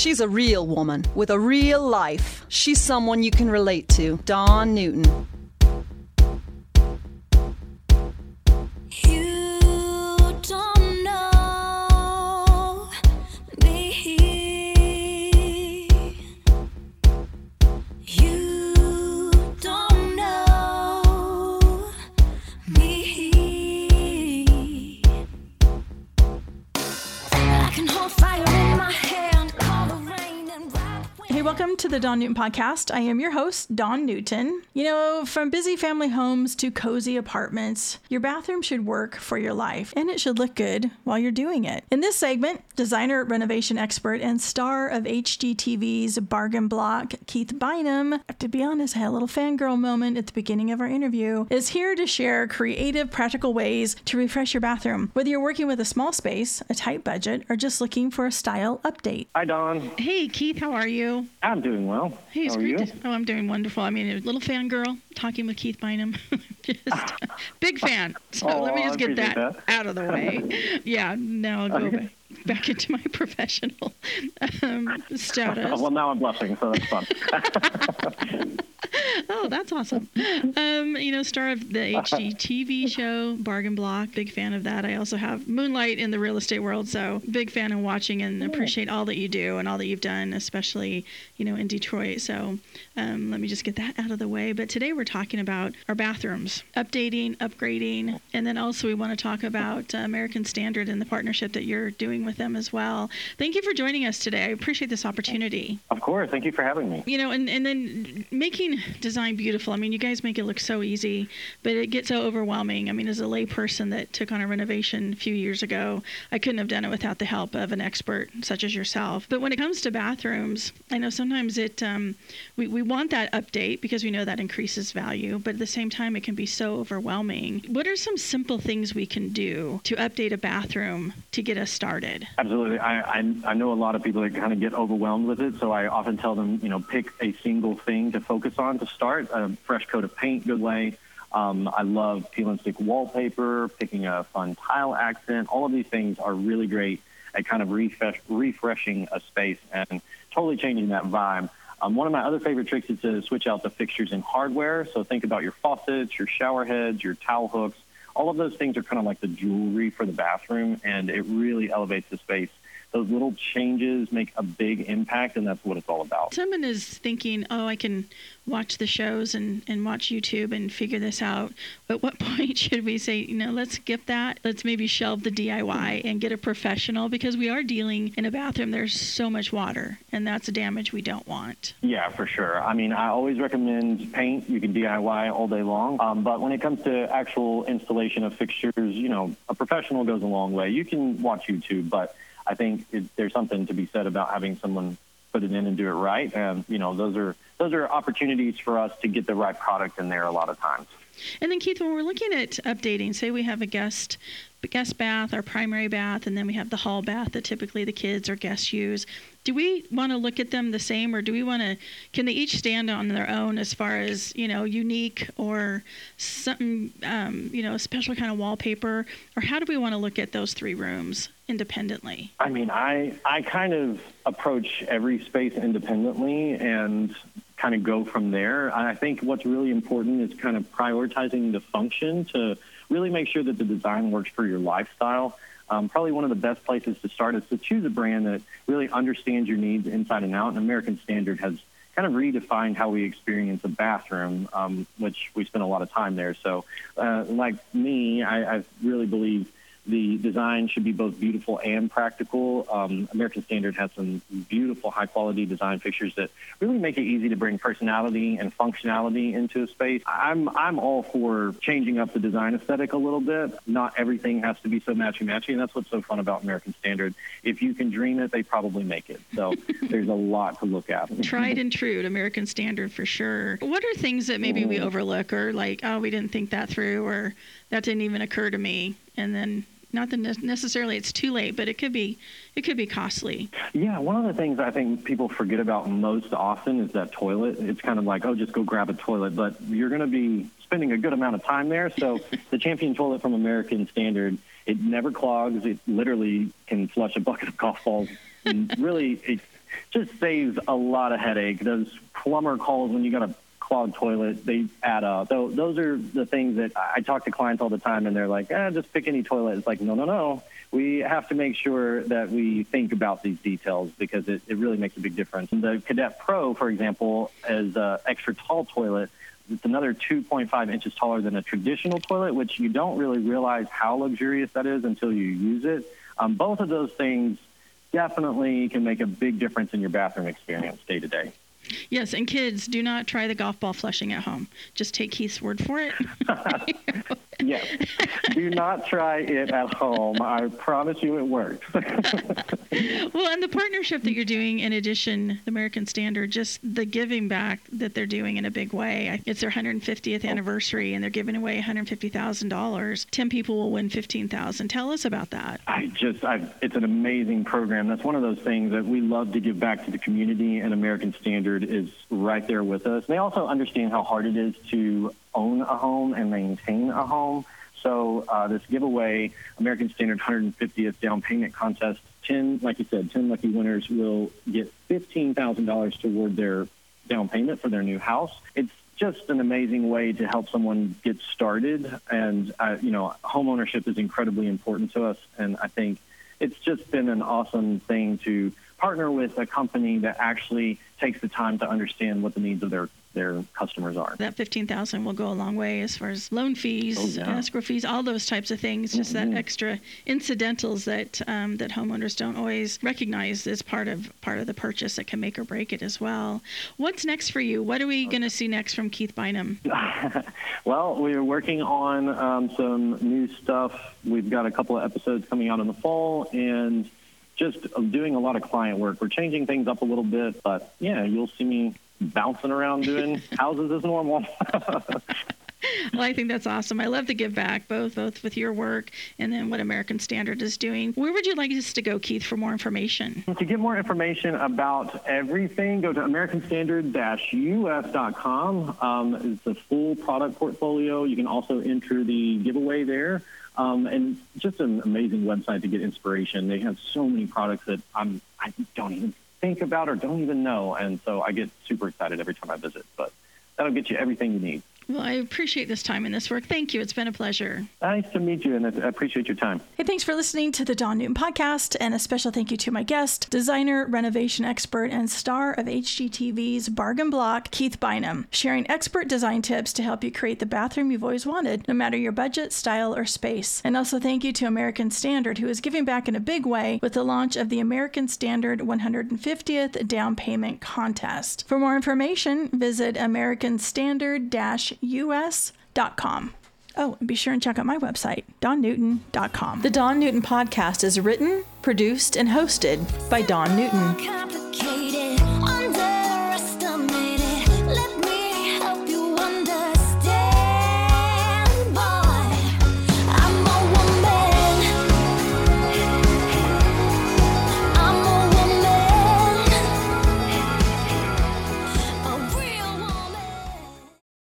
She's a real woman with a real life. She's someone you can relate to. Dawn Newton. Welcome to the Dawn Newton Podcast. I am your host, Dawn Newton. You know, from busy family homes to cozy apartments, your bathroom should work for your life, and it should look good while you're doing it. In this segment, designer, renovation expert, and star of HGTV's Bargain Block, Keith Bynum, to be honest, I had a little fangirl moment at the beginning of our interview, is here to share creative, practical ways to refresh your bathroom. Whether you're working with a small space, a tight budget, or just looking for a style update. Hi, Dawn. Hey, Keith, how are you? I'm doing well. Hey, it's How are great. you? I'm doing wonderful. I mean, a little fangirl talking with Keith Bynum. Just big fan. So let me just get that out of the way. Yeah, now I'll go back into my professional status. Well, now I'm blushing, so that's fun. Oh, that's awesome. Star of the HGTV show, Bargain Block, big fan of that. I also have Moonlight in the real estate world, so big fan of watching and appreciate all that you do and all that you've done, especially, in Detroit. So let me just get that out of the way. But today we're talking about our bathrooms, updating, upgrading, and then also we want to talk about American Standard and the partnership that you're doing with them as well. Thank you for joining us today. I appreciate this opportunity. Of course. Thank you for having me. And then making design beautiful. I mean, you guys make it look so easy, but it gets so overwhelming. I mean, as a lay person that took on a renovation a few years ago, I couldn't have done it without the help of an expert such as yourself. But when it comes to bathrooms, I know sometimes we want that update because we know that increases value, but at the same time, it can be so overwhelming. What are some simple things we can do to update a bathroom to get us started? Absolutely. I know a lot of people that kind of get overwhelmed with it, so I often tell them, pick a single thing to focus on to start. A fresh coat of paint, good way. I love peel and stick wallpaper, picking a fun tile accent. All of these things are really great at kind of refreshing a space and totally changing that vibe. One of my other favorite tricks is to switch out the fixtures and hardware. So think about your faucets, your shower heads, your towel hooks. All of those things are kind of like the jewelry for the bathroom, and it really elevates the space. Those little changes make a big impact, and that's what it's all about. Someone is thinking, I can watch the shows and watch YouTube and figure this out. At what point should we say, let's skip that? Let's maybe shelve the DIY and get a professional, because we are dealing in a bathroom. There's so much water, and that's a damage we don't want. Yeah, for sure. I mean, I always recommend paint. You can DIY all day long. But when it comes to actual installation of fixtures, a professional goes a long way. You can watch YouTube, but I think there's something to be said about having someone put it in and do it right. And, those are opportunities for us to get the right product in there a lot of times. And then, Keith, when we're looking at updating, say we have a guest bath, our primary bath, and then we have the hall bath that typically the kids or guests use. Do we want to look at them the same, or can they each stand on their own as far as, unique or something, a special kind of wallpaper? Or how do we want to look at those three rooms independently? I mean, I kind of approach every space independently and kind of go from there. I think what's really important is kind of prioritizing the function to really make sure that the design works for your lifestyle. Probably one of the best places to start is to choose a brand that really understands your needs inside and out. And American Standard has kind of redefined how we experience a bathroom, which we spend a lot of time there. So like me, I really believe the design should be both beautiful and practical. American Standard has some beautiful, high-quality design fixtures that really make it easy to bring personality and functionality into a space. I'm all for changing up the design aesthetic a little bit. Not everything has to be so matchy-matchy, and that's what's so fun about American Standard. If you can dream it, they probably make it. So there's a lot to look at. Tried and true to American Standard for sure. What are things that maybe we overlook, or like, we didn't think that through, or that didn't even occur to me, and then not that necessarily it's too late, but it could be costly. Yeah, one of the things I think people forget about most often is that toilet. It's kind of like, just go grab a toilet, but you're going to be spending a good amount of time there. So the Champion toilet from American Standard, it never clogs. It literally can flush a bucket of golf balls. And really, just saves a lot of headache. Those plumber calls when you got a clogged toilet, they add up. So those are the things that I talk to clients all the time, and they're like, just pick any toilet. It's like, no. We have to make sure that we think about these details because it really makes a big difference. The Cadet Pro, for example, is an extra tall toilet. It's another 2.5 inches taller than a traditional toilet, which you don't really realize how luxurious that is until you use it. Both of those things definitely can make a big difference in your bathroom experience day to day. Yes, and kids, do not try the golf ball flushing at home. Just take Keith's word for it. Yes. Do not try it at home. I promise you it works. Well, and the partnership that you're doing, in addition, the American Standard, just the giving back that they're doing in a big way. It's their 150th anniversary, and they're giving away $150,000. 10 people will win $15,000. Tell us about that. It's an amazing program. That's one of those things that we love to give back to the community, and American Standard is right there with us. They also understand how hard it is to own a home and maintain a home. So this giveaway, American Standard 150th down payment contest, 10 lucky winners will get $15,000 toward their down payment for their new house. It's just an amazing way to help someone get started. And, home ownership is incredibly important to us. And I think it's just been an awesome thing to partner with a company that actually takes the time to understand what the needs of their customers are. That $15,000 will go a long way as far as loan fees, escrow fees, all those types of things. Just that extra incidentals that that homeowners don't always recognize as part of the purchase that can make or break it as well. What's next for you? What are we going to see next from Keith Bynum? Well, we're working on some new stuff. We've got a couple of episodes coming out in the fall, and just doing a lot of client work. We're changing things up a little bit, but you'll see me bouncing around doing houses as normal. Well, I think that's awesome. I love to give back, both with your work and then what American Standard is doing. Where would you like us to go, Keith, for more information? To get more information about everything, go to AmericanStandard-US.com. It's the full product portfolio. You can also enter the giveaway there. And just an amazing website to get inspiration. They have so many products that I don't even think about or don't even know. And so I get super excited every time I visit. But that'll get you everything you need. Well, I appreciate this time and this work. Thank you. It's been a pleasure. Nice to meet you, and I appreciate your time. Hey, thanks for listening to the Dawn Newton Podcast, and a special thank you to my guest, designer, renovation expert, and star of HGTV's Bargain Block, Keith Bynum, sharing expert design tips to help you create the bathroom you've always wanted, no matter your budget, style, or space. And also thank you to American Standard, who is giving back in a big way with the launch of the American Standard 150th Down Payment Contest. For more information, visit AmericanStandard-US.com. Oh, and be sure and check out my website, DawnNewton.com. The Dawn Newton Podcast is written, produced, and hosted by Dawn Newton.